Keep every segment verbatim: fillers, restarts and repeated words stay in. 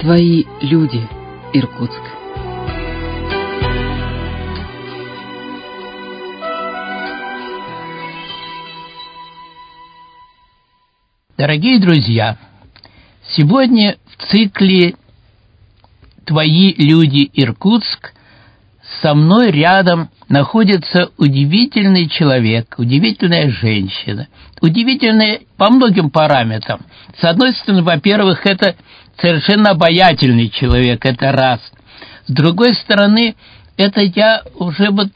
Твои люди, Иркутск. Дорогие друзья, сегодня в цикле «Твои люди, Иркутск» со мной рядом находится удивительный человек, удивительная женщина, удивительная по многим параметрам. С одной стороны, во-первых, это совершенно обаятельный человек, это раз. С другой стороны, это я уже вот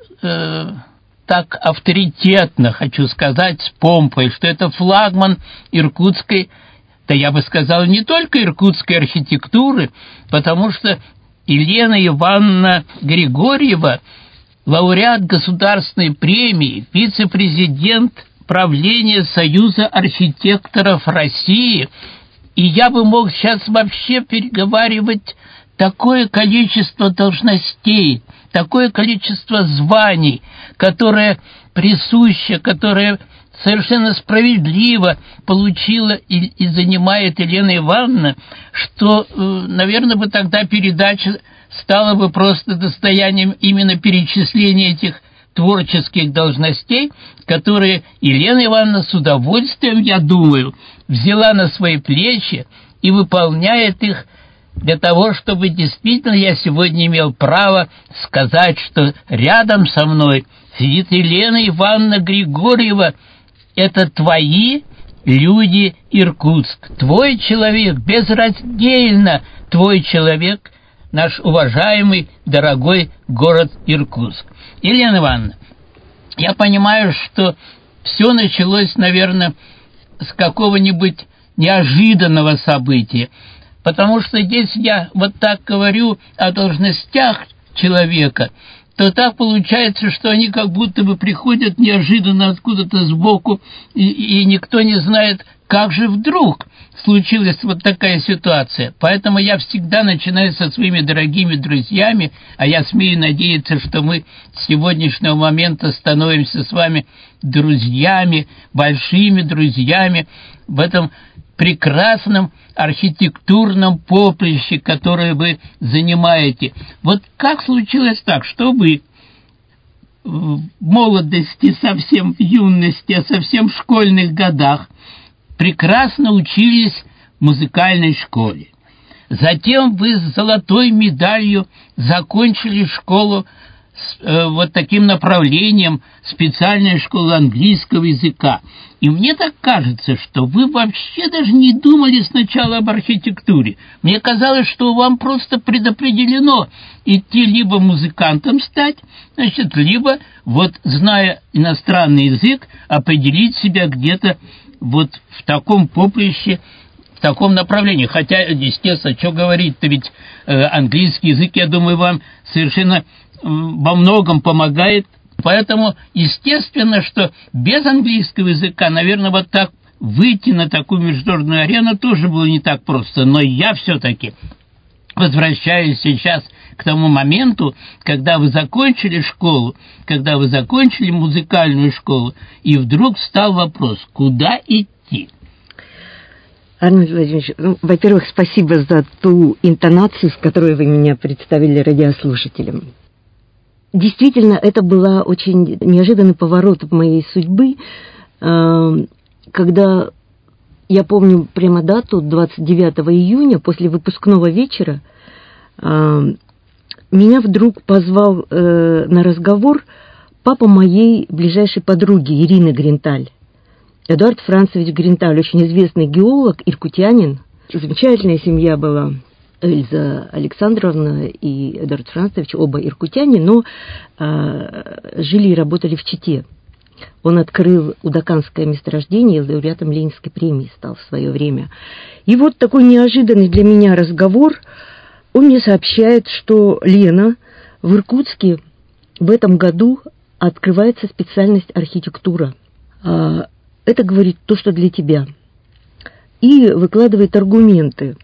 э, так авторитетно хочу сказать с помпой, что это флагман иркутской, да я бы сказал, не только иркутской архитектуры, потому что Елена Ивановна Григорьева, лауреат государственной премии, вице-президент правления Союза архитекторов России, и я бы мог сейчас вообще переговаривать такое количество должностей, такое количество званий, которое присуще, которое совершенно справедливо получила и, и занимает Елена Ивановна, что, наверное, бы тогда передача стала бы просто достоянием именно перечисления этих творческих должностей, которые Елена Ивановна с удовольствием, я думаю, взяла на свои плечи и выполняет их для того, чтобы действительно я сегодня имел право сказать, что рядом со мной сидит Елена Ивановна Григорьева. Это твои люди, Иркутск, твой человек, безраздельно твой человек, наш уважаемый, дорогой город Иркутск. Елена Ивановна, я понимаю, что все началось, наверное, с какого-нибудь неожиданного события, потому что если я вот так говорю о должностях человека, то так получается, что они как будто бы приходят неожиданно откуда-то сбоку, и, и никто не знает, как же вдруг случилась вот такая ситуация. Поэтому я всегда начинаю со своими дорогими друзьями, а я смею надеяться, что мы с сегодняшнего момента становимся с вами друзьями, большими друзьями в этом прекрасном архитектурном поприще, которое вы занимаете. Вот как случилось так, что вы в молодости, совсем в юности, а совсем в школьных годах прекрасно учились в музыкальной школе. Затем вы с золотой медалью закончили школу с э, вот таким направлением, специальная школа английского языка. И мне так кажется, что вы вообще даже не думали сначала об архитектуре. Мне казалось, что вам просто предопределено идти либо музыкантом стать, значит, либо, вот, зная иностранный язык, определить себя где-то вот в таком поприще, в таком направлении. Хотя, естественно, что говорить-то, ведь э, английский язык, я думаю, вам совершенно э, во многом помогает. Поэтому, естественно, что без английского языка, наверное, вот так выйти на такую международную арену тоже было не так просто. Но я все-таки возвращаюсь сейчас к тому моменту, когда вы закончили школу, когда вы закончили музыкальную школу, и вдруг встал вопрос, куда идти? Арнольд Владимирович, ну, во-первых, спасибо за ту интонацию, с которой вы меня представили радиослушателям. Действительно, это был очень неожиданный поворот в моей судьбы, когда, я помню прямо дату, двадцать девятого июня, после выпускного вечера, меня вдруг позвал на разговор папа моей ближайшей подруги Ирины Гринталь. Эдуард Францевич Гринталь, очень известный геолог, иркутянин. Замечательная семья была. Эльза Александровна и Эдуард Францевич, оба иркутяне, но э, жили и работали в Чите. Он открыл удаканское месторождение, лауреатом Ленинской премии стал в свое время. И вот такой неожиданный для меня разговор. Он мне сообщает, что Лена, в Иркутске в этом году открывается специальность архитектура. Э, это, говорит, то, что для тебя. И выкладывает аргументы.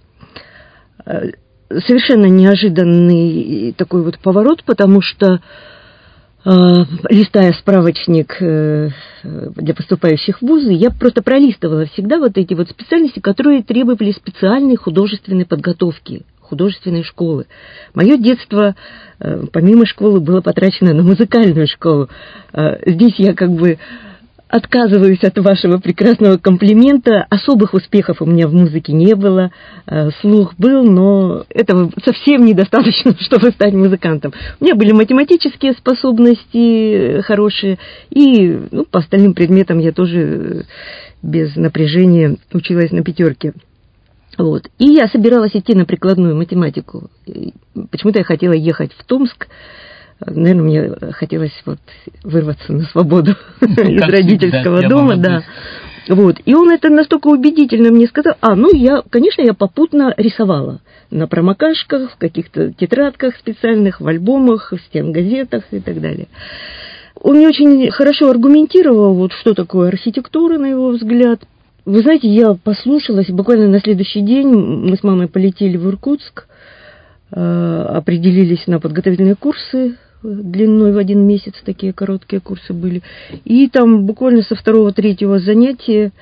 Совершенно неожиданный такой вот поворот, потому что листая справочник для поступающих в вузы, я просто пролистывала всегда вот эти вот специальности, которые требовали специальной художественной подготовки, художественной школы. Мое детство, помимо школы, было потрачено на музыкальную школу. Здесь я как бы отказываюсь от вашего прекрасного комплимента. Особых успехов у меня в музыке не было. Слух был, но этого совсем недостаточно, чтобы стать музыкантом. У меня были математические способности хорошие, и ну, по остальным предметам я тоже без напряжения училась на пятерке. Вот. И я собиралась идти на прикладную математику. Почему-то я хотела ехать в Томск. Наверное, мне хотелось вот вырваться на свободу из родительского дома, да. Вот. И он это настолько убедительно мне сказал. А, ну, я, конечно, я попутно рисовала на промокашках, в каких-то тетрадках специальных, в альбомах, в стенгазетах и так далее. Он мне очень хорошо аргументировал, вот что такое архитектура, на его взгляд. Вы знаете, я послушалась, буквально на следующий день мы с мамой полетели в Иркутск, определились на подготовительные курсы длиной в один месяц, такие короткие курсы были. И там буквально со второго-третьего занятия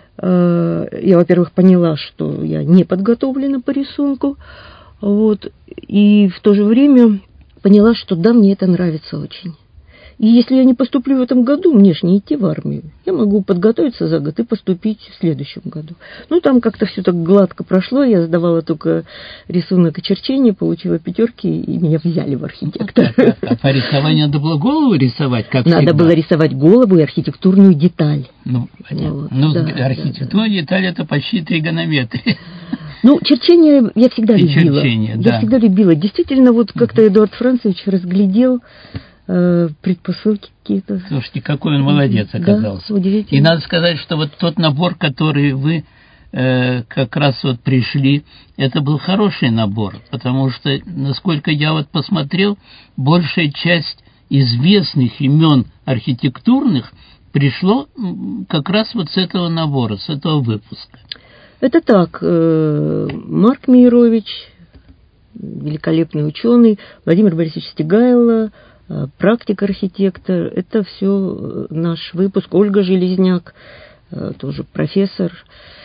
я, во-первых, поняла, что я не подготовлена по рисунку, вот, и в то же время поняла, что да, мне это нравится очень. И если я не поступлю в этом году, мне ж не идти в армию. Я могу подготовиться за год и поступить в следующем году. Ну, там как-то все так гладко прошло. Я сдавала только рисунок и черчение, получила пятерки, и меня взяли в архитектор. А, а, а по рисованию надо было голову рисовать, как Надо всегда? было рисовать голову и архитектурную деталь. Ну, понятно. Вот, ну да, архитектурная да, да. деталь – это почти тригонометрия. Ну, черчение я всегда и любила. Черчение, я да. всегда любила. Действительно, вот как-то Эдуард Францевич разглядел предпосылки какие-то. Слушайте, какой он молодец оказался. Да, удивительно. И надо сказать, что вот тот набор, который вы э, как раз вот пришли, это был хороший набор, потому что, насколько я вот посмотрел, большая часть известных имен архитектурных пришло как раз вот с этого набора, с этого выпуска. Это так. Марк Мейерович, великолепный ученый, Владимир Борисович Стегайло, практик-архитектор, это все наш выпуск. Ольга Железняк, тоже профессор,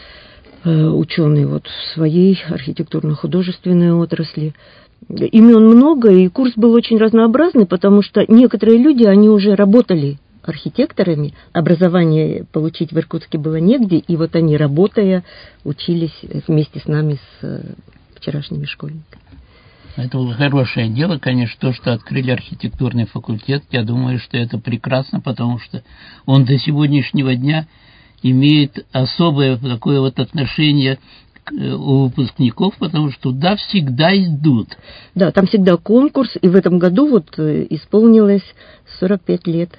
ученый вот в своей архитектурно-художественной отрасли. Имен много, и курс был очень разнообразный, потому что некоторые люди, они уже работали архитекторами, образование получить в Иркутске было негде, и вот они, работая, учились вместе с нами, с вчерашними школьниками. Это было хорошее дело, конечно, то, что открыли архитектурный факультет. Я думаю, что это прекрасно, потому что он до сегодняшнего дня имеет особое такое вот отношение у выпускников, потому что туда всегда идут. Да, там всегда конкурс, и в этом году вот исполнилось сорок пять лет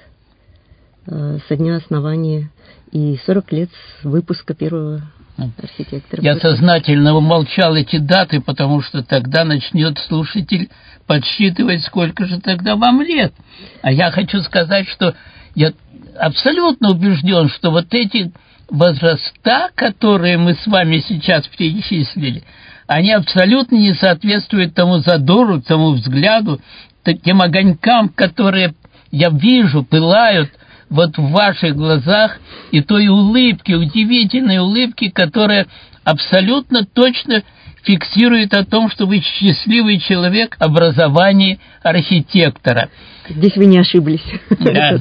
со дня основания и сорок лет с выпуска первого архитектора. Я сознательно умолчал эти даты, потому что тогда начнет слушатель подсчитывать, сколько же тогда вам лет. А я хочу сказать, что я абсолютно убежден, что вот эти возраста, которые мы с вами сейчас перечислили, они абсолютно не соответствуют тому задору, тому взгляду, тем огонькам, которые я вижу, пылают вот в ваших глазах, и той улыбки, удивительной улыбки, которая абсолютно точно фиксирует о том, что вы счастливый человек в образовании архитектора. Здесь вы не ошиблись. Да.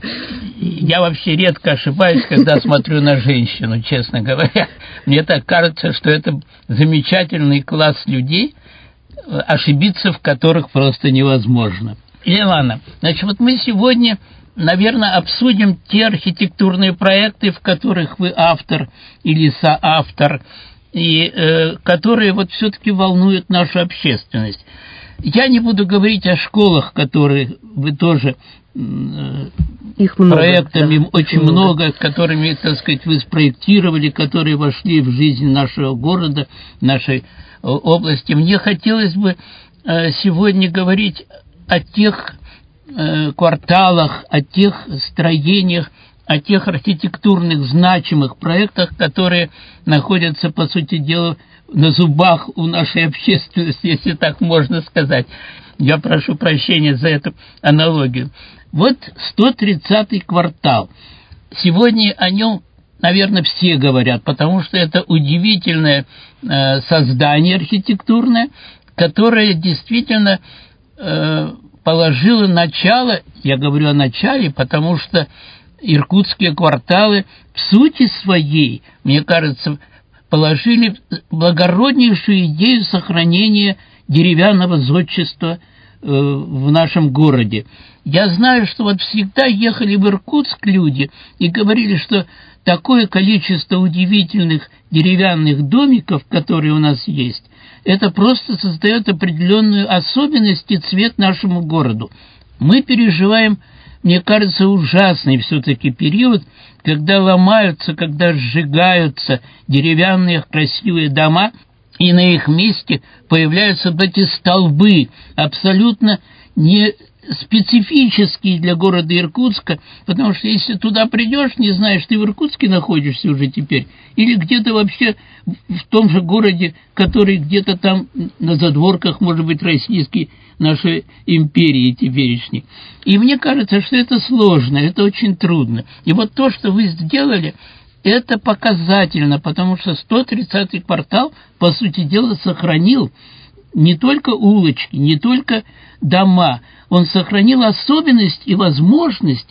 Я вообще редко ошибаюсь, когда смотрю на женщину, честно говоря. Мне так кажется, что это замечательный класс людей, ошибиться в которых просто невозможно. Елена, значит, вот мы сегодня, наверное, обсудим те архитектурные проекты, в которых вы автор или соавтор, и э, которые вот все-таки волнуют нашу общественность. Я не буду говорить о школах, которые вы тоже э, их много, проектами да, очень много, много, которыми, так сказать, вы спроектировали, которые вошли в жизнь нашего города, нашей области. Мне хотелось бы э, сегодня говорить о тех э, кварталах, о тех строениях, о тех архитектурных значимых проектах, которые находятся, по сути дела, на зубах у нашей общественности, если так можно сказать. Я прошу прощения за эту аналогию. Вот сто тридцатый квартал. Сегодня о нем, наверное, все говорят, потому что это удивительное э, создание архитектурное, которое действительно э, положило начало, я говорю о начале, потому что иркутские кварталы в сути своей, мне кажется, положили благороднейшую идею сохранения деревянного зодчества э, в нашем городе. Я знаю, что вот всегда ехали в Иркутск люди и говорили, что такое количество удивительных деревянных домиков, которые у нас есть, это просто создает определенную особенность и цвет нашему городу. Мы переживаем, мне кажется, ужасный все-таки период, когда ломаются, когда сжигаются деревянные красивые дома, и на их месте появляются вот эти столбы, абсолютно не специфические для города Иркутска, потому что если туда придешь, не знаешь, ты в Иркутске находишься уже теперь, или где-то вообще в том же городе, который где-то там на задворках, может быть, российской нашей империи теперешней. И мне кажется, что это сложно, это очень трудно. И вот то, что вы сделали, это показательно, потому что сто тридцатый квартал, по сути дела, сохранил не только улочки, не только дома, он сохранил особенность и возможность,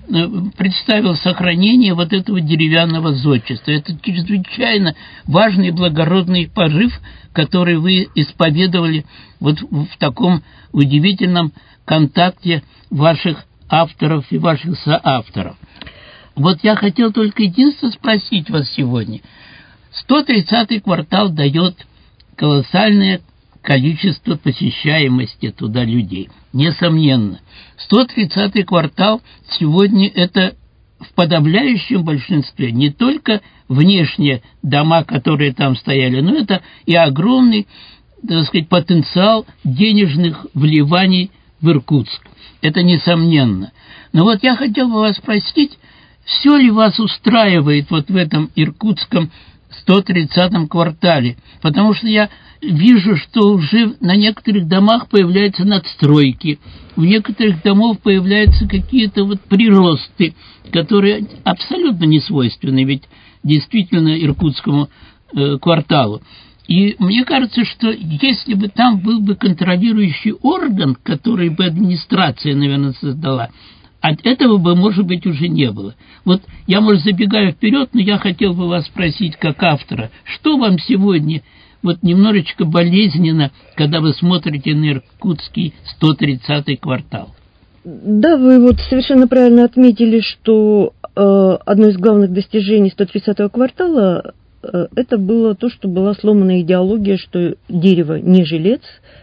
представил сохранение вот этого деревянного зодчества. Это чрезвычайно важный и благородный порыв, который вы исповедовали вот в таком удивительном контакте ваших авторов и ваших соавторов. Вот я хотел только единственное спросить вас сегодня. сто тридцатый квартал дает колоссальное количество посещаемости туда людей. Несомненно. сто тридцатый квартал сегодня это в подавляющем большинстве не только внешние дома, которые там стояли, но это и огромный, так сказать, потенциал денежных вливаний в Иркутск. Это несомненно. Но вот я хотел бы вас спросить, все ли вас устраивает вот в этом иркутском сто тридцатом квартале? Потому что я вижу, что уже на некоторых домах появляются надстройки, в некоторых домах появляются какие-то вот приросты, которые абсолютно не свойственны ведь действительно иркутскому э, кварталу. И мне кажется, что если бы там был бы контролирующий орган, который бы администрация, наверное, создала, от этого бы, может быть, уже не было. Вот я, может, забегаю вперед, но я хотел бы вас спросить, как автора, что вам сегодня вот немножечко болезненно, когда вы смотрите на иркутский сто тридцатый квартал? Да, вы вот совершенно правильно отметили, что э, одно из главных достижений сто тридцатого квартала э, это было то, что была сломана идеология, что дерево не жилец,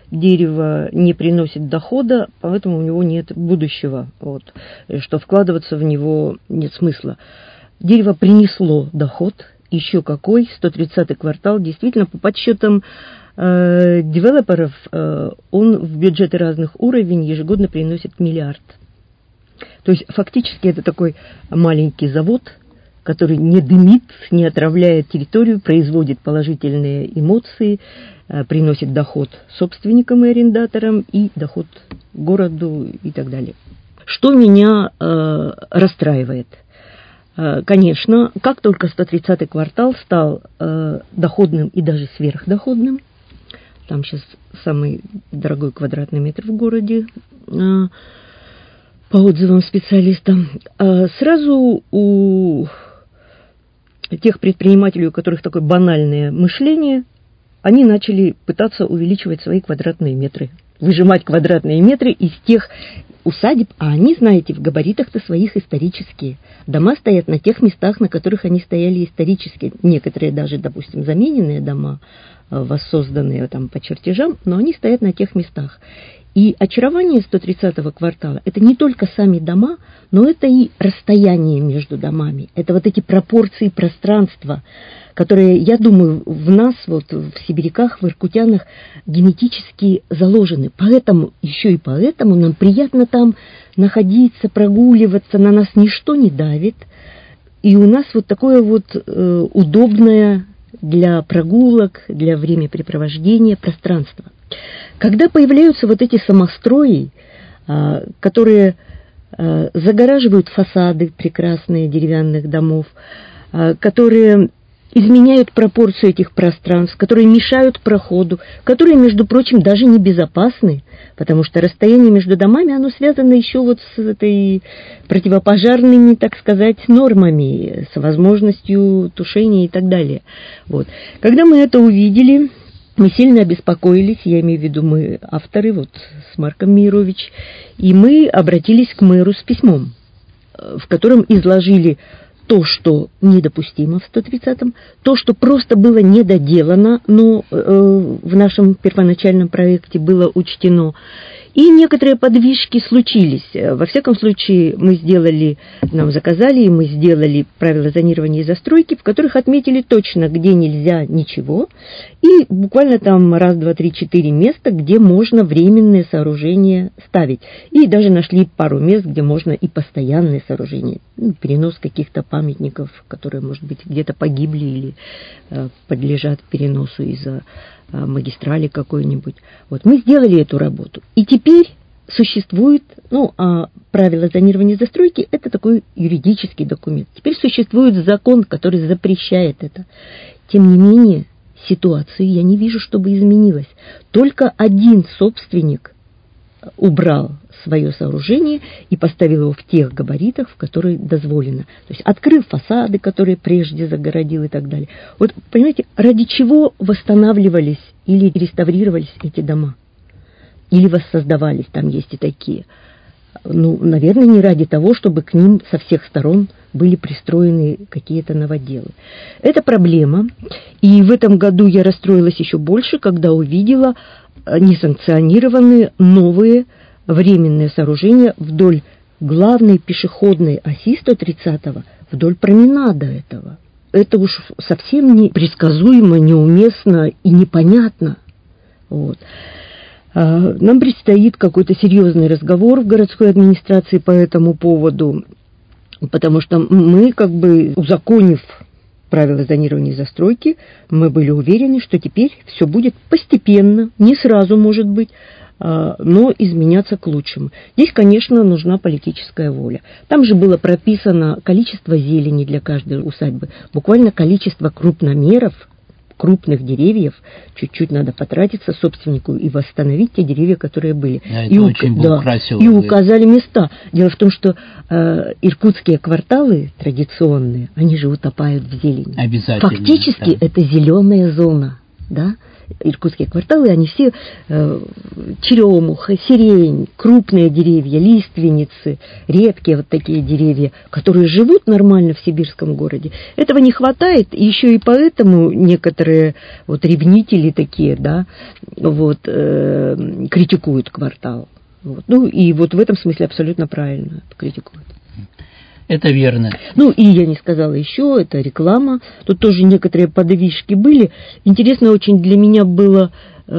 дерево не приносит дохода, поэтому у него нет будущего, вот, что вкладываться в него нет смысла. Дерево принесло доход, еще какой, сто тридцатый квартал, действительно, по подсчетам э, девелоперов, э, он в бюджеты разных уровней ежегодно приносит миллиард. То есть фактически это такой маленький завод, который не дымит, не отравляет территорию, производит положительные эмоции, э, приносит доход собственникам и арендаторам и доход городу и так далее. Что меня э, расстраивает? Конечно, как только сто тридцатый квартал стал э, доходным и даже сверхдоходным, там сейчас самый дорогой квадратный метр в городе, э, по отзывам специалистов, э, сразу у тех предпринимателей, у которых такое банальное мышление, они начали пытаться увеличивать свои квадратные метры, выжимать квадратные метры из тех усадеб, а они, знаете, в габаритах-то своих исторические. Дома стоят на тех местах, на которых они стояли исторически. Некоторые даже, допустим, замененные дома, воссозданные там по чертежам, но они стоят на тех местах. И очарование сто тридцатого квартала – это не только сами дома, но это и расстояние между домами. Это вот эти пропорции пространства, которые, я думаю, в нас, вот в сибиряках, в иркутянах генетически заложены. Поэтому, еще и поэтому нам приятно там находиться, прогуливаться, на нас ничто не давит. И у нас вот такое вот э, удобное для прогулок, для времяпрепровождения пространство. Когда появляются вот эти самострои, э, которые загораживают фасады прекрасные деревянных домов, которые изменяют пропорцию этих пространств, которые мешают проходу, которые, между прочим, даже небезопасны, потому что расстояние между домами, оно связано еще вот с этой противопожарными, так сказать, нормами, с возможностью тушения и так далее. Вот. Когда мы это увидели, мы сильно обеспокоились, я имею в виду мы, авторы, вот с Марком Мейрович, и мы обратились к мэру с письмом, в котором изложили то, что недопустимо в сто тридцатом, то, что просто было недоделано, но э, в нашем первоначальном проекте было учтено. И некоторые подвижки случились. Во всяком случае, мы сделали, нам заказали, и мы сделали правила зонирования и застройки, в которых отметили точно, где нельзя ничего, и буквально там раз, два, три, четыре места, где можно временные сооружения ставить. И даже нашли пару мест, где можно и постоянные сооружения, ну, перенос каких-то памятников, которые, может быть, где-то погибли или э, подлежат переносу из-за магистрали какой-нибудь. Вот мы сделали эту работу. И теперь существует, ну, а правила зонирования и застройки – это такой юридический документ. Теперь существует закон, который запрещает это. Тем не менее, ситуации я не вижу, чтобы изменилась. Только один собственник убрал свое сооружение и поставил его в тех габаритах, в которые дозволено. То есть открыв фасады, которые прежде загородил и так далее. Вот, понимаете, ради чего восстанавливались или реставрировались эти дома? Или воссоздавались, там есть и такие. Ну, наверное, не ради того, чтобы к ним со всех сторон были пристроены какие-то новоделы. Это проблема. И в этом году я расстроилась еще больше, когда увидела несанкционированные новые временные сооружения вдоль главной пешеходной оси сто тридцатого, вдоль променада этого. Это уж совсем не предсказуемо, неуместно и непонятно. Вот. Нам предстоит какой-то серьезный разговор в городской администрации по этому поводу, потому что мы, как бы узаконив правила зонирования и застройки, мы были уверены, что теперь все будет постепенно, не сразу, может быть, но изменяться к лучшему. Здесь, конечно, нужна политическая воля. Там же было прописано количество зелени для каждой усадьбы, буквально количество крупномеров, крупных деревьев, чуть-чуть надо потратиться собственнику и восстановить те деревья, которые были. Да, и, очень да, красиво, и указали места. Дело в том, что э, иркутские кварталы традиционные, они же утопают в зелени. Обязательно. Фактически да. это зеленая зона, да? Иркутские кварталы, они все э, черемуха, сирень, крупные деревья, лиственницы, редкие вот такие деревья, которые живут нормально в сибирском городе. Этого не хватает, и еще и поэтому некоторые вот ревнители такие, да, вот, э, критикуют квартал. Вот. Ну и вот в этом смысле абсолютно правильно критикуют. Это верно. Ну, и я не сказала еще, это реклама. Тут тоже некоторые подвижки были. Интересно очень для меня было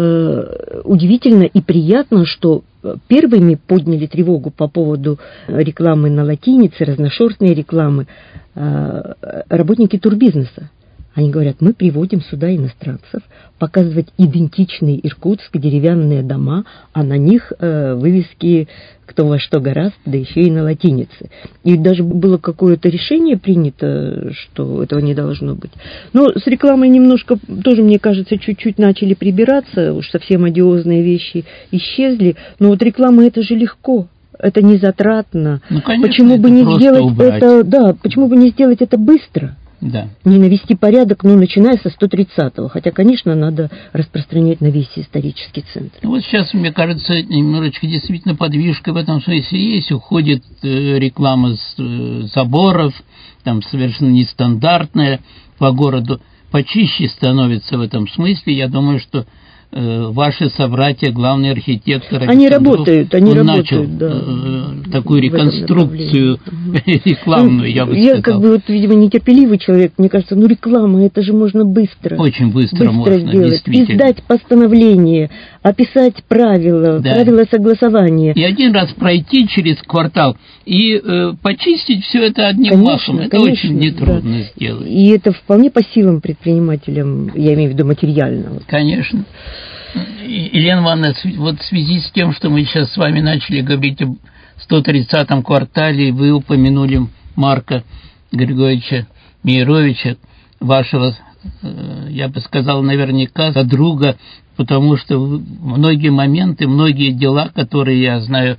э, удивительно и приятно, что первыми подняли тревогу по поводу рекламы на латинице, разношерстной рекламы, э, работники турбизнеса. Они говорят, мы приводим сюда иностранцев, показывать идентичные Иркутск, деревянные дома, а на них э, вывески «Кто во что горазд», да еще и на латинице. И даже было какое-то решение принято, что этого не должно быть. Но с рекламой немножко, тоже, мне кажется, чуть-чуть начали прибираться, уж совсем одиозные вещи исчезли. Но вот реклама — это же легко. Это не затратно. Ну, конечно, почему бы не сделать убрать. это, да, почему бы не сделать это быстро? Да. Не навести порядок, ну, начиная со сто тридцатого. Хотя, конечно, надо распространять на весь исторический центр. Вот сейчас, мне кажется, немножечко действительно подвижка в этом смысле есть. Уходит э, реклама с э, заборов, там совершенно нестандартная по городу. Почище становится в этом смысле. Я думаю, что э, ваши собратья, главный архитектор они Александров, работают, они он работают, начал да, э, такую реконструкцию рекламную, я бы сказал. Я, как бы, вот, видимо, нетерпеливый человек, мне кажется, ну, реклама, это же можно быстро. Очень быстро, быстро можно, сделать. действительно. Издать постановление, описать правила, да. правила согласования. И один раз пройти через квартал и э, почистить все это одним конечно, махом. Это конечно, очень нетрудно да. сделать. И это вполне по силам предпринимателям, я имею в виду материально. Конечно. Елена Ивановна, вот в связи с тем, что мы сейчас с вами начали говорить об сто тридцатом квартале вы упомянули Марка Григорьевича Меировича, вашего, я бы сказал, наверняка друга, потому что многие моменты, многие дела, которые я знаю,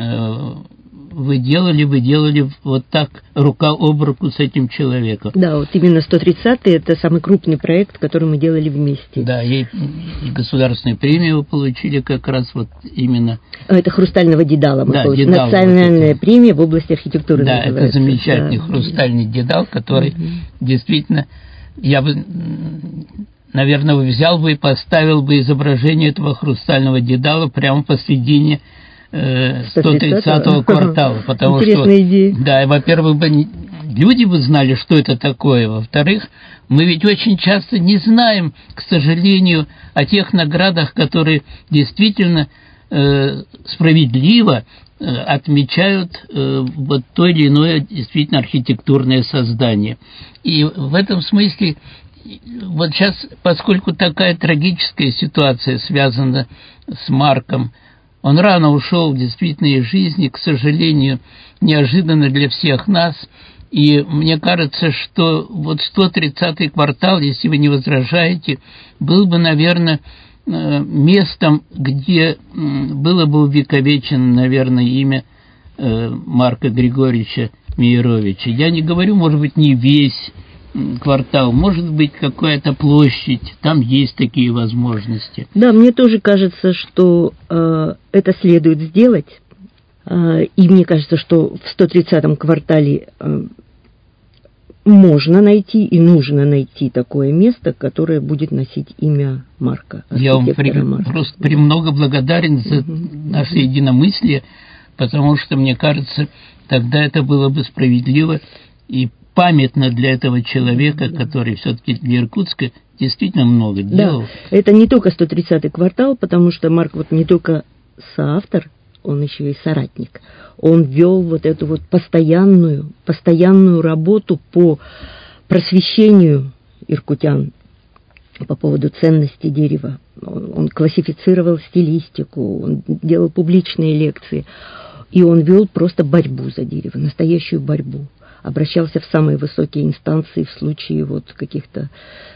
вы делали, вы делали вот так, рука об руку с этим человеком. Да, вот именно сто тридцатый – это самый крупный проект, который мы делали вместе. Да, и, и государственную премию вы получили как раз вот именно... Это «Хрустального Дедала» мы да, получили. Дедал, Национальная вот премия в области архитектуры. Да, называется. это замечательный да. хрустальный Дедал, который угу. действительно, я бы, наверное, взял бы и поставил бы изображение этого хрустального Дедала прямо посредине сто тридцатого квартала, потому Интересная что, идея. да, во-первых, бы люди бы знали, что это такое, во-вторых, мы ведь очень часто не знаем, к сожалению, о тех наградах, которые действительно э, справедливо э, отмечают э, вот то или иное действительно архитектурное создание. И в этом смысле вот сейчас, поскольку такая трагическая ситуация связана с Марком, он рано ушел действительно из жизни, к сожалению, неожиданно для всех нас. И мне кажется, что вот сто тридцатый квартал, если вы не возражаете, был бы, наверное, местом, где было бы увековечено, наверное, имя Марка Григорьевича Меировича. Я не говорю, может быть, не весь квартал, может быть, какая-то площадь, там есть такие возможности. Да, мне тоже кажется, что э, это следует сделать, э, и мне кажется, что в сто тридцатом квартале э, можно найти и нужно найти такое место, которое будет носить имя Марка. Я вам при, Марка. просто премного благодарен за угу, наше угу. единомыслие, потому что, мне кажется, тогда это было бы справедливо и памятно для этого человека, да. который все-таки для Иркутска действительно много делал. Да, это не только сто тридцатый квартал, потому что Марк вот не только соавтор, он еще и соратник. Он вел вот эту вот постоянную, постоянную работу по просвещению иркутян по поводу ценности дерева. Он, он классифицировал стилистику, он делал публичные лекции, и он вел просто борьбу за дерево, настоящую борьбу. Обращался в самые высокие инстанции в случае вот каких-то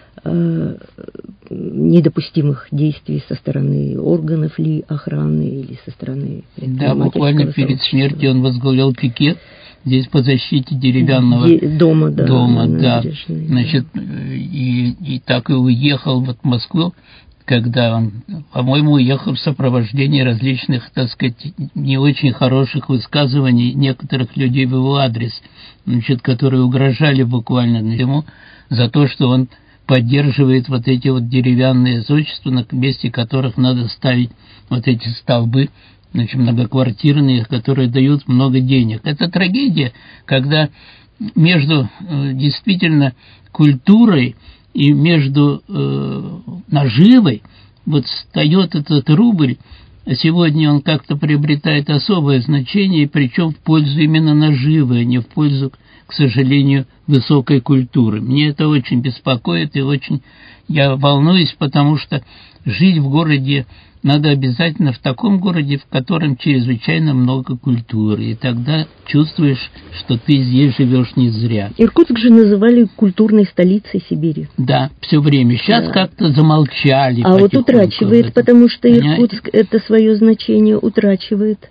э, недопустимых действий со стороны органов ли охраны или со стороны да, буквально перед смертью он возглавлял пикет здесь по защите деревянного Де- дома, да, дома, да. Значит, и, и так и уехал вот в Москву, когда он, по-моему, уехал в сопровождении различных, так сказать, не очень хороших высказываний некоторых людей в его адрес, значит, которые угрожали буквально ему за то, что он поддерживает вот эти вот деревянные зодчества, на месте которых надо ставить вот эти столбы, значит, многоквартирные, которые дают много денег. Это трагедия, когда между действительно культурой и между э, наживой вот встает этот рубль, а сегодня он как-то приобретает особое значение, причем в пользу именно наживы, а не в пользу, к сожалению, высокой культуры. Мне это очень беспокоит и очень я волнуюсь, потому что жить в городе надо обязательно в таком городе, в котором чрезвычайно много культуры. И тогда чувствуешь, что ты здесь живешь не зря. Иркутск же называли культурной столицей Сибири. Да, все время. Сейчас да. как-то замолчали. А вот утрачивает, потому что Иркутск это свое значение утрачивает.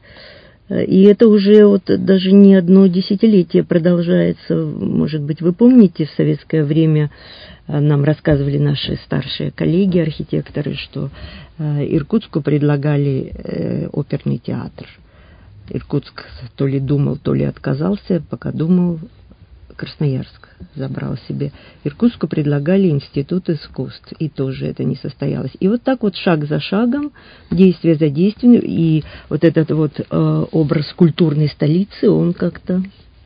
И это уже вот даже не одно десятилетие продолжается. Может быть, вы помните, в советское время нам рассказывали наши старшие коллеги, архитекторы, что Иркутску предлагали оперный театр. Иркутск то ли думал, то ли отказался, пока думал, Красноярск забрал себе. Иркутску предлагали институт искусств, и тоже это не состоялось. И вот так вот шаг за шагом, действие за действием, и вот этот вот э, образ культурной столицы, он как-то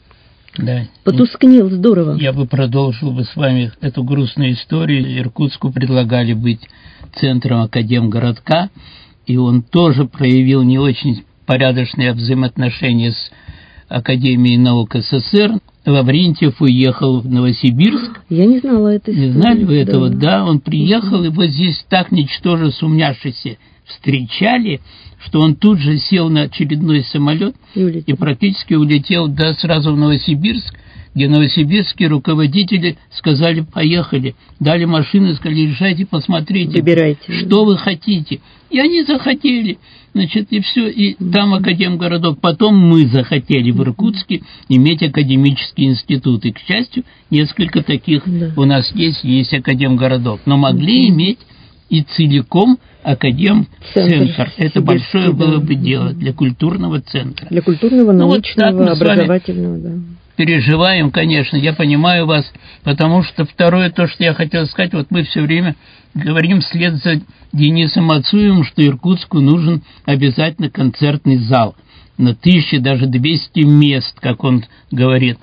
да. потускнел здорово. Я бы продолжил бы с вами эту грустную историю. Иркутску предлагали быть центром академгородка, и он тоже проявил не очень порядочные взаимоотношения с Академией наук СССР. Лаврентьев уехал в Новосибирск. Я не знала этой истории. Не знали вы этого? Да, да он приехал, и вот здесь так ничтоже сумняшися встречали, что он тут же сел на очередной самолет и, и практически улетел да, сразу в Новосибирск, где новосибирские руководители сказали: поехали, дали машины, сказали: езжайте, посмотрите, выбирайте, что вы хотите. И они захотели, значит, и все, и там Академгородок. Потом мы захотели в Иркутске иметь академические институты. К счастью, несколько таких да. у нас есть, есть Академгородок, но могли иметь и целиком Академцентр. Это большое да. было бы дело для культурного центра. Для культурного, научного, ну, вот образовательного, да. Переживаем, конечно, я понимаю вас, потому что второе, то, что я хотел сказать, вот мы все время говорим вслед за Денисом Мацуевым, что Иркутску нужен обязательно концертный зал на тысячу, даже двести мест, как он говорит.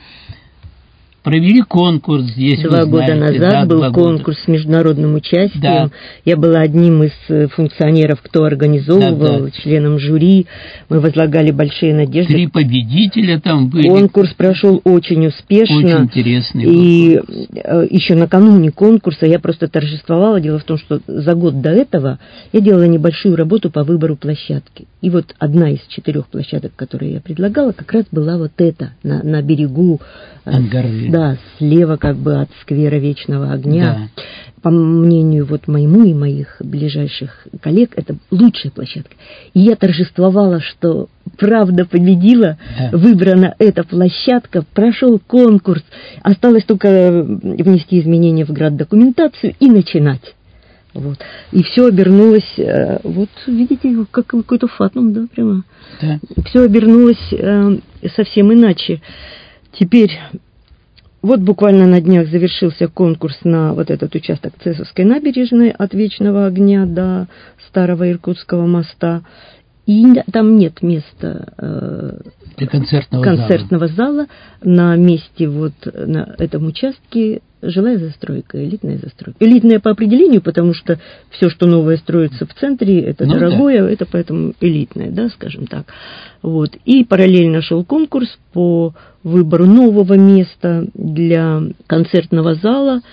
Провели конкурс здесь. Два года назад да, был конкурс года. С международным участием. Да. Я была одним из функционеров, кто организовывал, да, да. членом жюри. Мы возлагали большие надежды. Три победителя там были. Конкурс прошел очень успешно. Очень интересный. И конкурс. Еще накануне конкурса я просто торжествовала. Дело в том, что за год до этого я делала небольшую работу по выбору площадки. И вот одна из четырех площадок, которые я предлагала, как раз была вот эта, на, на берегу Ангары. Да, слева как бы от сквера Вечного Огня. Да. По мнению вот моему и моих ближайших коллег, это лучшая площадка. И я торжествовала, что правда победила, да. выбрана эта площадка, прошел конкурс. Осталось только внести изменения в граддокументацию и начинать. Вот. И все обернулось, вот видите, как какой-то фатум, да, прямо. Да. Все обернулось э, совсем иначе. Теперь... Вот буквально на днях завершился конкурс на вот этот участок Цесовской набережной от Вечного Огня до Старого Иркутского моста. И там нет места э, для концертного, концертного зала. зала. На месте вот на этом участке жилая застройка, элитная застройка. Элитная по определению, потому что все, что новое строится в центре, это ну, дорогое, да. это поэтому элитное, да, скажем так. Вот. И параллельно шел конкурс по выбору нового места для концертного зала.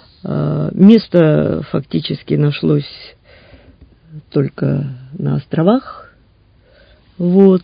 Место фактически нашлось только на островах. Вот.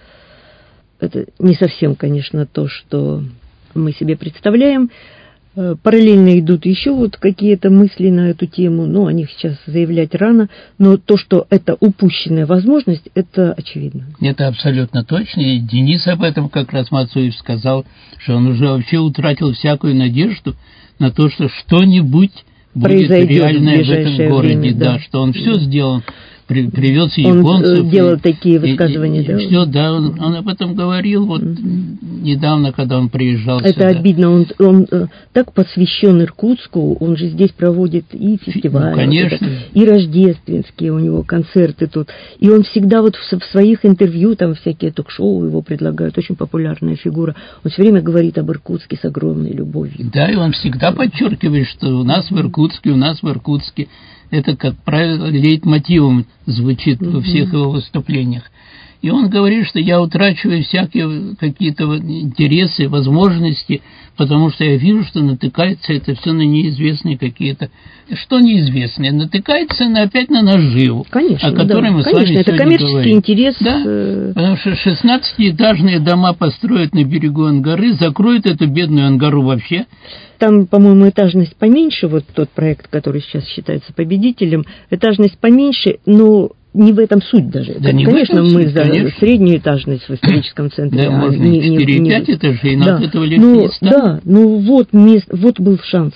Это не совсем, конечно, то, что мы себе представляем. Параллельно идут еще вот какие-то мысли на эту тему, но о них сейчас заявлять рано. Но то, что это упущенная возможность, это очевидно. Это абсолютно точно. И Денис об этом как раз Мацуев сказал, что он уже вообще утратил всякую надежду на то, что что-нибудь будет реальное в, в этом городе. Время, да. Да, что он все да. сделал. При, привез японцев. Он делал и, такие высказывания, и, и, да? И все, да, он, он об этом говорил вот mm-hmm. недавно, когда он приезжал Это сюда. обидно, он, он так посвящен Иркутску, он же здесь проводит и фестивали, ну, конечно. Вот это, и рождественские у него концерты тут. И он всегда вот в, в своих интервью, там всякие ток-шоу его предлагают, очень популярная фигура. Он все время говорит об Иркутске с огромной любовью. Да, и он всегда подчеркивает, что у нас в Иркутске, у нас в Иркутске. Это, как правило, лейтмотивом звучит во всех его выступлениях. И он говорит, что я утрачиваю всякие какие-то интересы, возможности, потому что я вижу, что натыкается это все на неизвестные какие-то... Что неизвестные? Натыкается на, опять на наживу, конечно, о которой да. мы конечно, с вами это коммерческий говорим. интерес. Да, потому что шестнадцатиэтажные дома построят на берегу Ангары, закроют эту бедную Ангару вообще. Там, по-моему, этажность поменьше, вот тот проект, который сейчас считается победителем, этажность поменьше, но не в этом суть даже. Да, так, конечно, мы суть, за конечно. среднюю этажность в историческом центре. Да, а можно не, четыре не, пять не... этажей, но да. от этого легче ну, не станет. Да, ну вот, мест, вот был шанс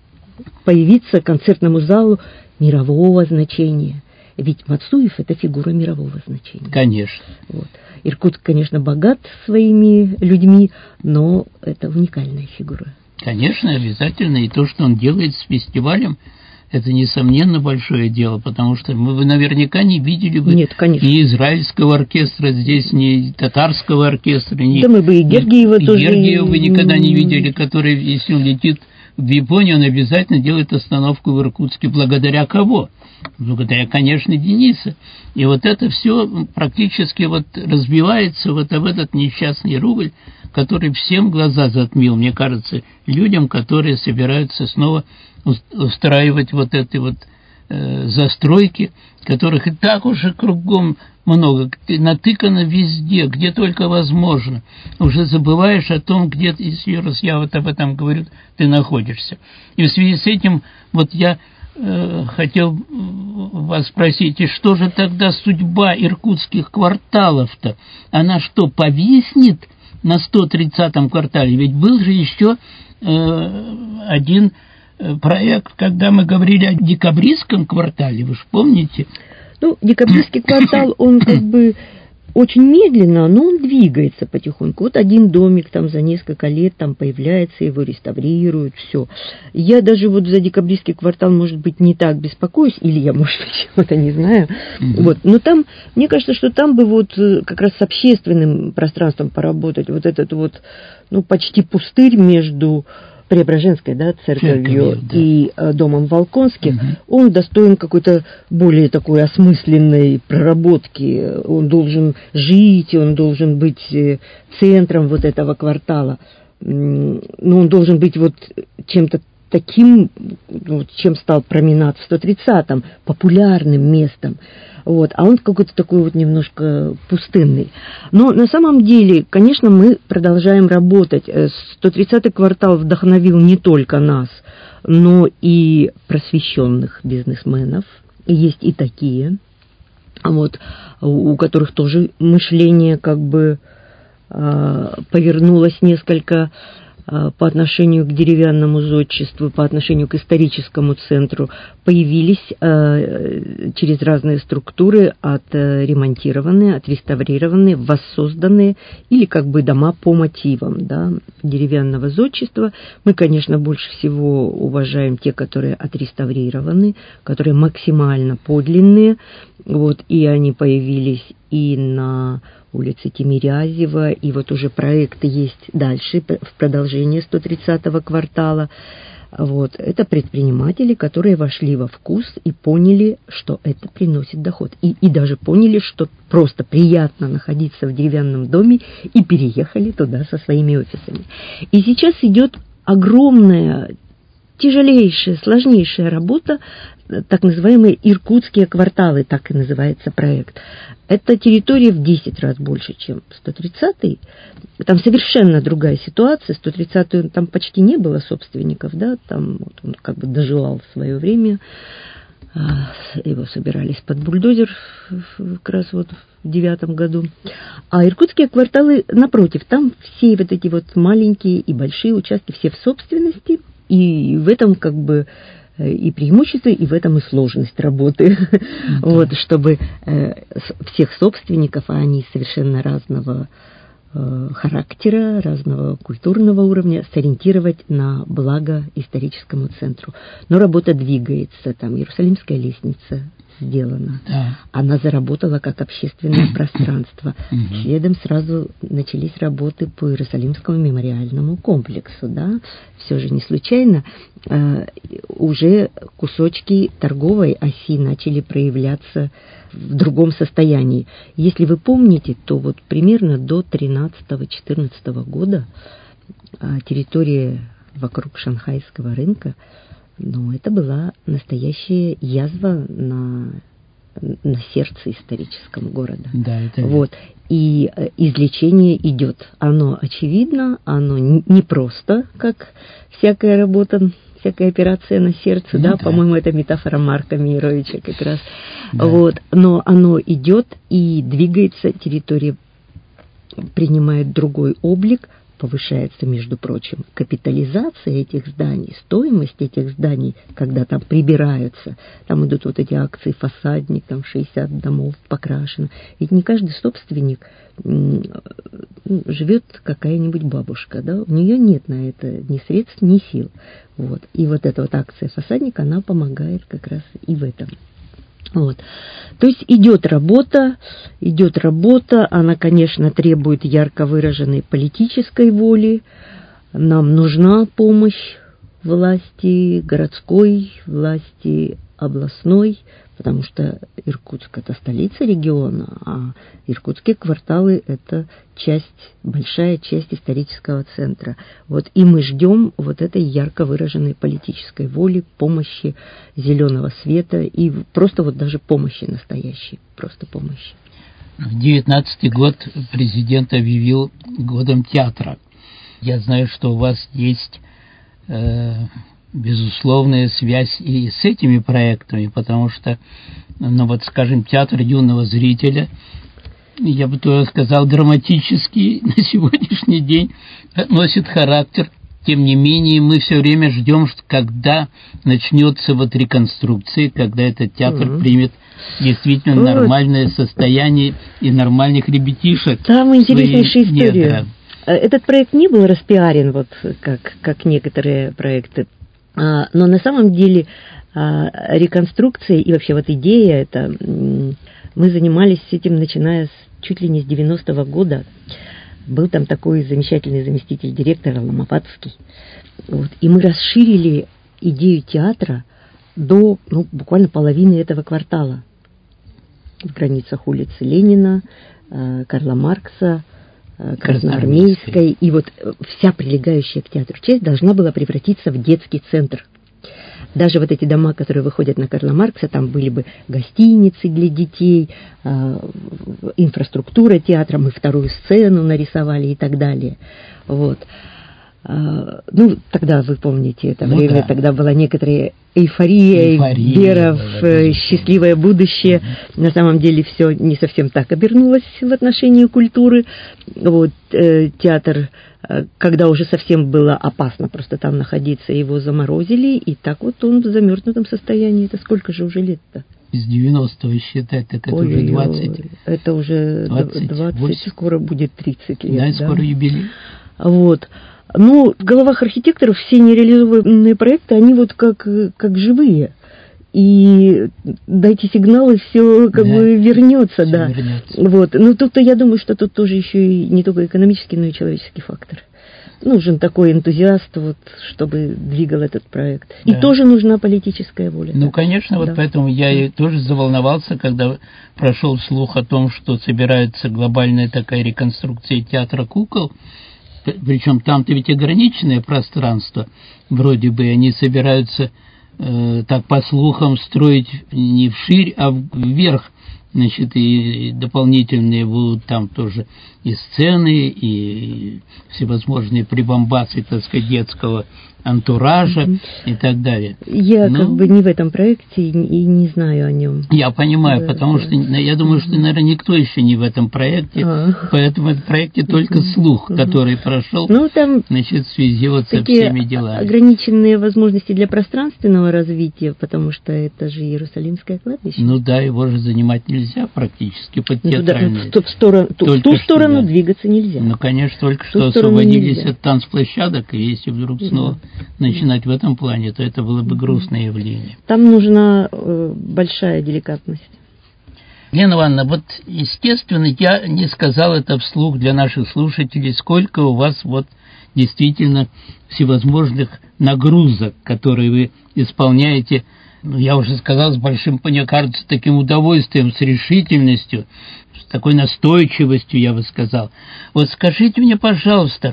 появиться концертному залу мирового значения. Ведь Мацуев – это фигура мирового значения. Конечно. Вот. Иркутск, конечно, богат своими людьми, но это уникальная фигура. Конечно, обязательно. И то, что он делает с фестивалем, это, несомненно, большое дело, потому что мы, вы наверняка не видели бы Нет, ни израильского оркестра здесь, ни татарского оркестра, ни... Да мы бы и Гергиева и тоже... Гергиева вы никогда не видели, который, если он летит в Японию, он обязательно делает остановку в Иркутске. Благодаря кого? Благодаря, конечно, Дениса. И вот это все практически вот разбивается вот об этот несчастный рубль, который всем глаза затмил, мне кажется, людям, которые собираются снова устраивать вот эти вот э, застройки, которых и так уже кругом много, натыкано везде, где только возможно. Уже забываешь о том, где, еще раз я вот об этом говорю, ты находишься. И в связи с этим вот я э, хотел вас спросить, и что же тогда судьба иркутских кварталов-то? Она что, повиснет на сто тридцатом квартале? Ведь был же еще э, один проект, когда мы говорили о декабристском квартале, вы же помните? Ну, декабристский квартал, он как бы очень медленно, но он двигается потихоньку. Вот один домик там за несколько лет там появляется, его реставрируют, все. Я даже вот за декабристский квартал, может быть, не так беспокоюсь, или я, может быть, чего-то не знаю. Mm-hmm. Вот. Но там, мне кажется, что там бы вот как раз с общественным пространством поработать. Вот этот вот, ну, почти пустырь между Преображенской, да, церковью, да, и э, домом Волконских, угу. Он достоин какой-то более такой осмысленной проработки. Он должен жить, он должен быть центром вот этого квартала. Но он должен быть вот чем-то таким, вот, чем стал променад в сто тридцатом, популярным местом. Вот, а он какой-то такой вот немножко пустынный. Но на самом деле, конечно, мы продолжаем работать. сто тридцатый квартал вдохновил не только нас, но и просвещенных бизнесменов. Есть и такие, вот, у которых тоже мышление как бы э, повернулось несколько по отношению к деревянному зодчеству, по отношению к историческому центру, появились э, через разные структуры отремонтированные, отреставрированные, воссозданные или как бы дома по мотивам, да, деревянного зодчества. Мы, конечно, больше всего уважаем те, которые отреставрированы, которые максимально подлинные, вот, и они появились и на улице Тимирязева, и вот уже проекты есть дальше, в продолжении сто тридцатого квартала. Вот. Это предприниматели, которые вошли во вкус и поняли, что это приносит доход. И, и даже поняли, что просто приятно находиться в деревянном доме, и переехали туда со своими офисами. И сейчас идет огромная, тяжелейшая, сложнейшая работа, так называемые иркутские кварталы, так и называется проект. Это территория в десять раз больше, чем сто тридцатый. Там совершенно другая ситуация. сто тридцатый там почти не было собственников, да, там вот он как бы доживал в свое время. Его собирались под бульдозер как раз вот в девятом году. А иркутские кварталы, напротив, там все вот эти вот маленькие и большие участки, все в собственности, и в этом как бы и преимущество, и в этом и сложность работы. Mm-hmm. Вот, чтобы э, всех собственников, а они совершенно разного э, характера, разного культурного уровня, сориентировать на благо историческому центру. Но работа двигается. Там Иерусалимская лестница сделана. Да. Она заработала как общественное пространство. Mm-hmm. Следом сразу начались работы по Иерусалимскому мемориальному комплексу. Да? Все же не случайно э, уже кусочки торговой оси начали проявляться в другом состоянии. Если вы помните, то вот примерно до тринадцатого-четырнадцатого года э, территория вокруг Шанхайского рынка, ну, это была настоящая язва на, на сердце исторического города. Да, это вот. И э, излечение идет. Оно очевидно, оно не просто, как всякая работа, всякая операция на сердце, ну, да, да, по-моему, это метафора Марка Мейровича как раз. Да. Вот. Но оно идет и двигается, территория принимает другой облик, повышается, между прочим, капитализация этих зданий, стоимость этих зданий, когда там прибираются, там идут вот эти акции «Фасадник», там шестьдесят домов покрашено. Ведь не каждый собственник м- живет какая-нибудь бабушка, да, у нее нет на это ни средств, ни сил. Вот. И вот эта вот акция «Фасадник», она помогает как раз и в этом. Вот. То есть идет работа, идет работа, она, конечно, требует ярко выраженной политической воли. Нам нужна помощь власти городской, власти областной, потому что Иркутск — это столица региона, а иркутские кварталы — это часть, большая часть исторического центра. Вот, и мы ждем вот этой ярко выраженной политической воли, помощи, зеленого света и просто вот даже помощи настоящей, просто помощи. В девятнадцатый год президент объявил годом театра. Я знаю, что у вас есть э, безусловная связь и с этими проектами, потому что, ну вот, скажем, театр юного зрителя, я бы тоже сказал, драматический на сегодняшний день носит характер. Тем не менее, мы все время ждем, когда начнется вот реконструкция, когда этот театр mm-hmm. примет действительно вот. Нормальное состояние и нормальных ребятишек. Там интереснейшая история. Недра. Этот проект не был распиарен, вот как, как некоторые проекты, а, но на самом деле а, реконструкция и вообще вот идея, это, мы занимались этим, начиная с, чуть ли не с девяностого года. Был там такой замечательный заместитель директора Ломопадский. Вот, и мы расширили идею театра до, ну, буквально половины этого квартала. В границах улицы Ленина, э, Карла Маркса, э, Красноармейской. И вот вся прилегающая к театру часть должна была превратиться в детский центр. Даже вот эти дома, которые выходят на Карла Маркса, там были бы гостиницы для детей, э, инфраструктура театра, мы вторую сцену нарисовали и так далее. Вот. Э, ну, тогда, вы помните, это ну, время, да. Тогда была некоторая эйфория, эйфория вера в да, счастливое будущее. Mm-hmm. На самом деле все не совсем так обернулось в отношении культуры. Вот, э, театр, э, когда уже совсем было опасно просто там находиться, его заморозили, и так вот он в замерзнутом состоянии. Это сколько же уже лет-то? С девяностого считать, так это ой, уже двадцать. Это уже двадцать, двадцать, скоро будет тридцать лет. Да, да? Скоро юбилей. Вот. Ну, в головах архитекторов все нереализованные проекты, они вот как, как живые. И дайте сигнал, и все как да, бы вернется, да. Вернется. Вот. Ну, тут-то я думаю, что тут тоже еще и не только экономический, но и человеческий фактор. Нужен такой энтузиаст, вот, чтобы двигал этот проект. Да. И тоже нужна политическая воля. Ну, конечно, да. Вот поэтому я и тоже заволновался, когда прошел слух о том, что собирается глобальная такая реконструкция театра кукол. Причем там-то ведь ограниченное пространство, вроде бы они собираются, э, так по слухам, строить не вширь, а вверх, значит, и дополнительные будут там тоже и сцены, и всевозможные прибамбасы, так сказать, детского антуража mm-hmm. и так далее. Я ну, как бы не в этом проекте и не знаю о нем. Я понимаю, да, потому да. что я думаю, что, наверное, никто еще не в этом проекте, а. поэтому в этом проекте только слух, который прошел, ну, там значит, в связи вот со всеми делами. Ограниченные возможности для пространственного развития, потому что это же Иерусалимское кладбище. Ну да, его же занимать нельзя практически под театральные. Ну, в, в, сторону, в ту сторону да. двигаться нельзя. Ну, конечно, только что освободились нельзя. От танцплощадок, и если вдруг снова начинать в этом плане, то это было бы грустное явление. Там нужна э, большая деликатность. Лена Ивановна, вот, естественно, я не сказал это вслух для наших слушателей, сколько у вас вот действительно всевозможных нагрузок, которые вы исполняете, ну, я уже сказал, с большим, мне кажется, таким удовольствием, с решительностью, с такой настойчивостью, я бы сказал. Вот скажите мне, пожалуйста,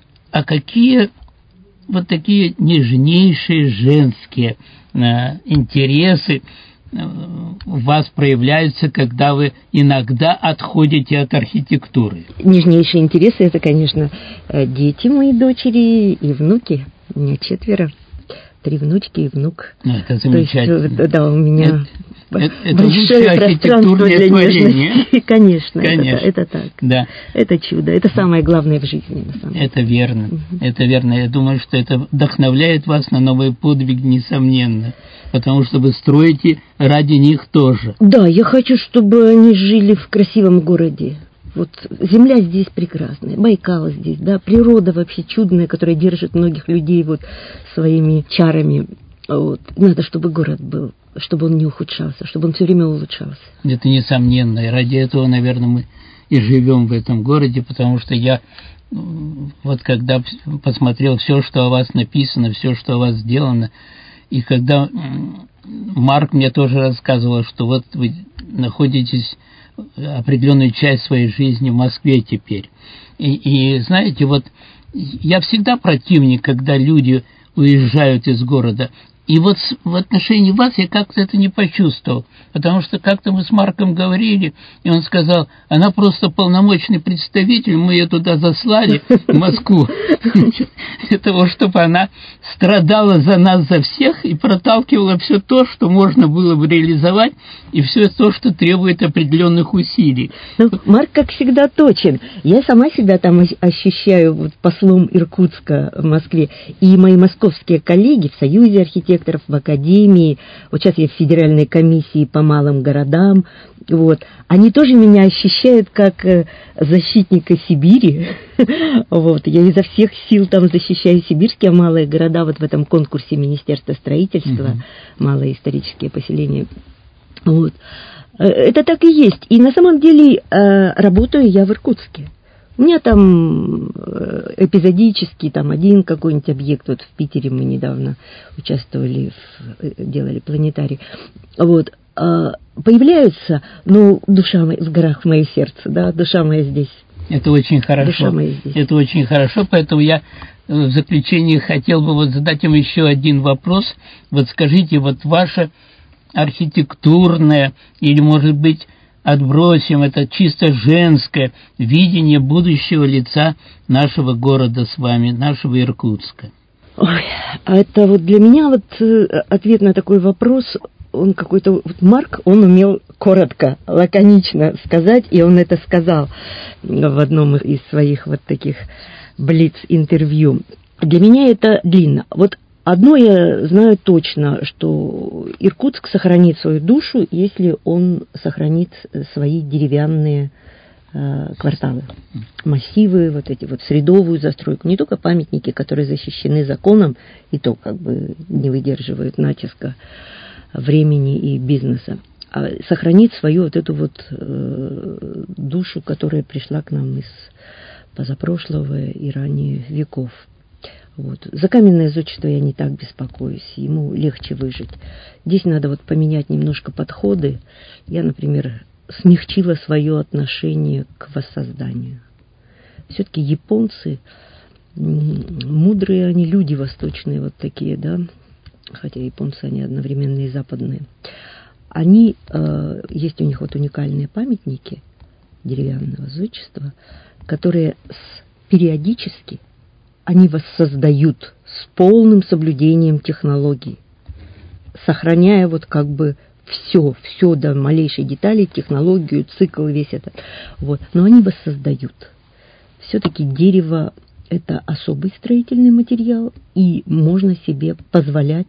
а какие вот такие нежнейшие женские э, интересы э, у вас проявляются, когда вы иногда отходите от архитектуры? Нежнейшие интересы — это, конечно, дети мои, дочери и внуки. У меня четверо. Три внучки и внук. Ну, это замечательно. То есть, да, у меня это, это большое пространство для нежности. Конечно, Конечно. Это, это так. Да. Это чудо. Это самое главное в жизни. На самом деле. Это верно. Угу. Это верно. Я думаю, что это вдохновляет вас на новые подвиги, несомненно. Потому что вы строите ради них тоже. Да, я хочу, чтобы они жили в красивом городе. Вот земля здесь прекрасная, Байкал здесь, да, природа вообще чудная, которая держит многих людей вот своими чарами. Вот. Надо, чтобы город был, чтобы он не ухудшался, чтобы он все время улучшался. Это несомненно, и ради этого, наверное, мы и живем в этом городе, потому что я вот когда посмотрел все, что о вас написано, все, что о вас сделано, И когда Марк мне тоже рассказывал, что вот вы находитесь определенную часть своей жизни в Москве теперь. И, и знаете, вот я всегда противник, когда люди уезжают из города. И вот в отношении вас я как-то это не почувствовал, потому что как-то мы с Марком говорили, и он сказал, она просто полномочный представитель, мы ее туда заслали, в Москву, для того, чтобы она страдала за нас, за всех, и проталкивала все то, что можно было бы реализовать, и все то, что требует определенных усилий. Ну, Марк, как всегда, точен. Я сама себя там ощущаю вот, послом Иркутска в Москве, и мои московские коллеги в Союзе архитекторов, в Академии, вот сейчас я в Федеральной комиссии по малым городам, вот, они тоже меня ощущают как защитника Сибири, вот, я изо всех сил там защищаю сибирские малые города, вот в этом конкурсе Министерства строительства, mm-hmm. малые исторические поселения, вот, это так и есть, и на самом деле работаю я в Иркутске. У меня там эпизодически там один какой-нибудь объект, вот в Питере мы недавно участвовали, в, делали планетарий, вот, появляются, ну, душа моя, в горах мое сердце, да, душа моя здесь. Это очень хорошо, душа моя здесь. Это очень хорошо, поэтому я в заключение хотел бы вот задать им еще один вопрос, вот скажите, вот ваше архитектурное, или, может быть, отбросим это чисто женское видение будущего лица нашего города с вами, нашего Иркутска. Ой, а это вот для меня вот ответ на такой вопрос, он какой-то, вот Марк, он умел коротко, лаконично сказать, и он это сказал в одном из своих вот таких блиц-интервью. Для меня это длинно. Вот одно я знаю точно, что Иркутск сохранит свою душу, если он сохранит свои деревянные э, кварталы, массивы, вот эти вот средовую застройку, не только памятники, которые защищены законом, и то как бы не выдерживают натиска времени и бизнеса, а сохранит свою вот эту вот э, душу, которая пришла к нам из позапрошлого и ранее веков. Вот. За каменное зодчество я не так беспокоюсь, ему легче выжить. Здесь надо вот поменять немножко подходы. Я, например, смягчила свое отношение к воссозданию. Все-таки японцы, мудрые они люди восточные вот такие, да, хотя японцы, они одновременно и западные. Они, э, есть у них вот уникальные памятники деревянного зодчества, которые с, периодически они воссоздают с полным соблюдением технологий, сохраняя вот как бы все, все до малейшей детали, технологию, цикл весь этот. Вот. Но они воссоздают. Все-таки дерево – это особый строительный материал, и можно себе позволять.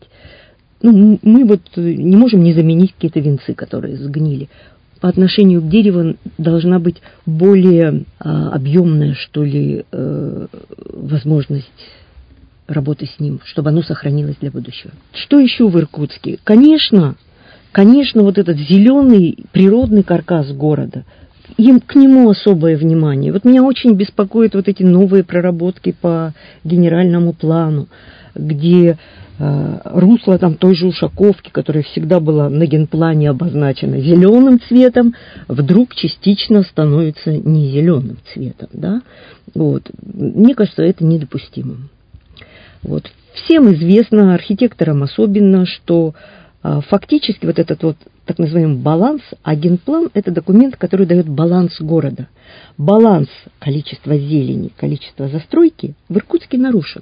Ну, мы вот не можем не заменить какие-то венцы, которые сгнили. По отношению к дереву должна быть более а, объемная, что ли, э, возможность работы с ним, чтобы оно сохранилось для будущего. Что еще в Иркутске? Конечно, конечно, вот этот зеленый природный каркас города, им, к нему особое внимание. Вот меня очень беспокоят вот эти новые проработки по генеральному плану, где русло там той же Ушаковки, которая всегда была на генплане обозначена зеленым цветом, вдруг частично становится не зеленым цветом, да? Вот. Мне кажется, это недопустимо. Вот. Всем известно, архитекторам особенно, что а, фактически вот этот вот так называемый баланс, а генплан – это документ, который дает баланс города. Баланс количества зелени, количества застройки в Иркутске нарушен.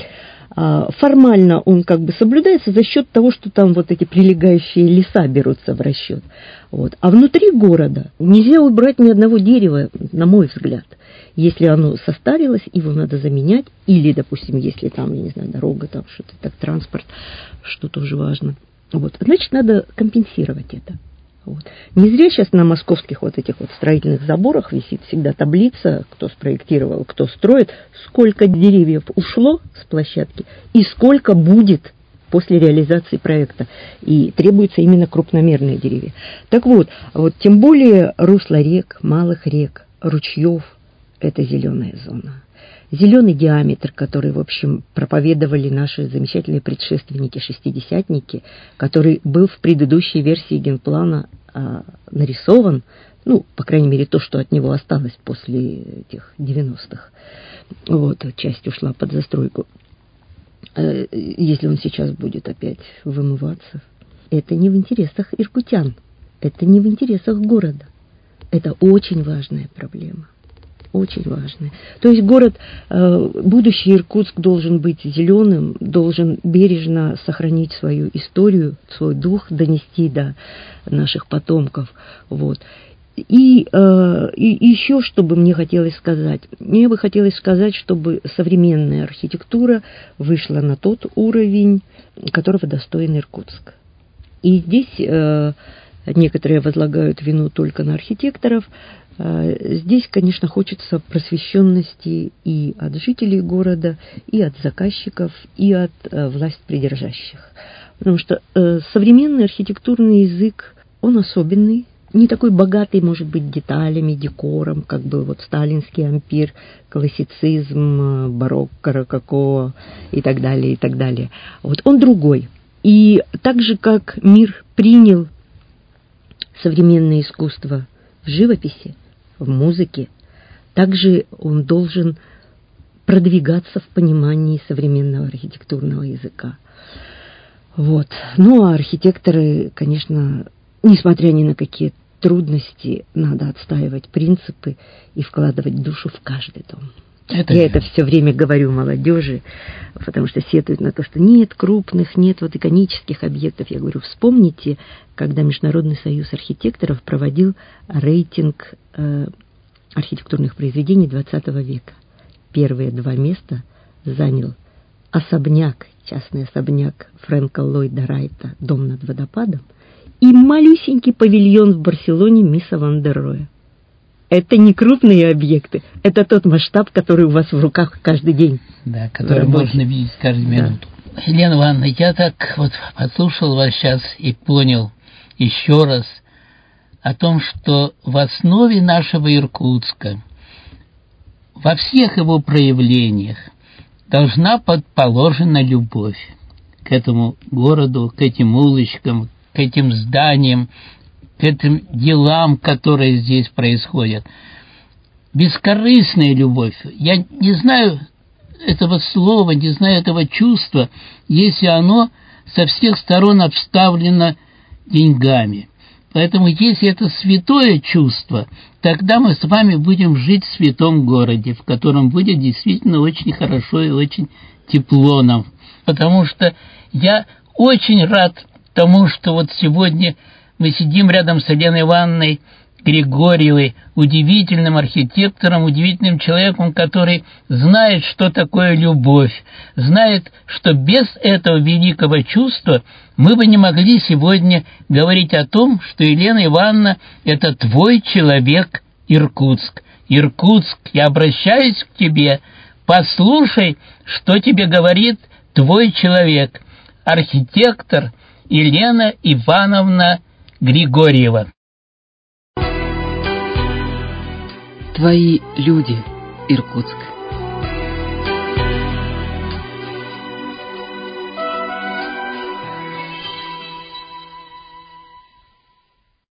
Формально он как бы соблюдается за счет того, что там вот эти прилегающие леса берутся в расчет. Вот. А внутри города нельзя убрать ни одного дерева, на мой взгляд. Если оно состарилось, его надо заменять. Или, допустим, если там, я не знаю, дорога, там что-то так, транспорт, что тоже важно. Вот. Значит, надо компенсировать это. Вот. Не зря сейчас на московских вот этих вот строительных заборах висит всегда таблица, кто спроектировал, кто строит, сколько деревьев ушло с площадки и сколько будет после реализации проекта. И требуются именно крупномерные деревья. Так вот, вот тем более русло рек, малых рек, ручьев – это зеленая зона. зеленый диаметр, который, в общем, проповедовали наши замечательные предшественники-шестидесятники, который был в предыдущей версии генплана а, нарисован, ну, по крайней мере, то, что от него осталось после этих девяностых. Вот, часть ушла под застройку. Если он сейчас будет опять вымываться, это не в интересах иркутян, это не в интересах города. Это очень важная проблема, очень важная. То есть город, будущий Иркутск должен быть зеленым, должен бережно сохранить свою историю, свой дух, донести до наших потомков. Вот. И, э, и еще, что бы мне хотелось сказать. Мне бы хотелось сказать, чтобы современная архитектура вышла на тот уровень, которого достоин Иркутск. И здесь э, некоторые возлагают вину только на архитекторов. Э, здесь, конечно, хочется просвещенности и от жителей города, и от заказчиков, и от э, властьпридержащих. Потому что э, современный архитектурный язык, он особенный. Не такой богатый, может быть, деталями, декором, как был вот сталинский ампир, классицизм, барокко, рококо и так далее, и так далее. Вот он другой. И так же, как мир принял современное искусство в живописи, в музыке, также он должен продвигаться в понимании современного архитектурного языка. Вот. Ну, а архитекторы, конечно, несмотря ни на какие трудности, надо отстаивать принципы и вкладывать душу в каждый дом. Это Я верно. Это все время говорю молодежи, потому что сетуют на то, что нет крупных, нет вот иконических объектов. Я говорю, вспомните, когда Международный союз архитекторов проводил рейтинг э, архитектурных произведений двадцатого века. Первые два места занял особняк, частный особняк Фрэнка Ллойда Райта «Дом над водопадом» и малюсенький павильон в Барселоне Мисса ван дер Роя. Это не крупные объекты, это тот масштаб, который у вас в руках каждый день. Да, который можно видеть каждую минуту. Да. Елена Ивановна, я так вот послушал вас сейчас и понял еще раз о том, что в основе нашего Иркутска, во всех его проявлениях, должна быть положена любовь к этому городу, к этим улочкам, к этим зданиям, к этим делам, которые здесь происходят. Бескорыстная любовь. Я не знаю этого слова, не знаю этого чувства, если оно со всех сторон обставлено деньгами. Поэтому если это святое чувство, тогда мы с вами будем жить в святом городе, в котором будет действительно очень хорошо и очень тепло нам. Потому что я очень рад тому, что вот сегодня мы сидим рядом с Еленой Ивановной Григорьевой, удивительным архитектором, удивительным человеком, который знает, что такое любовь, знает, что без этого великого чувства мы бы не могли сегодня говорить о том, что Елена Ивановна – это твой человек Иркутск. Иркутск, я обращаюсь к тебе, послушай, что тебе говорит твой человек, архитектор Елена Ивановна Григорьева. Твои люди, Иркутск.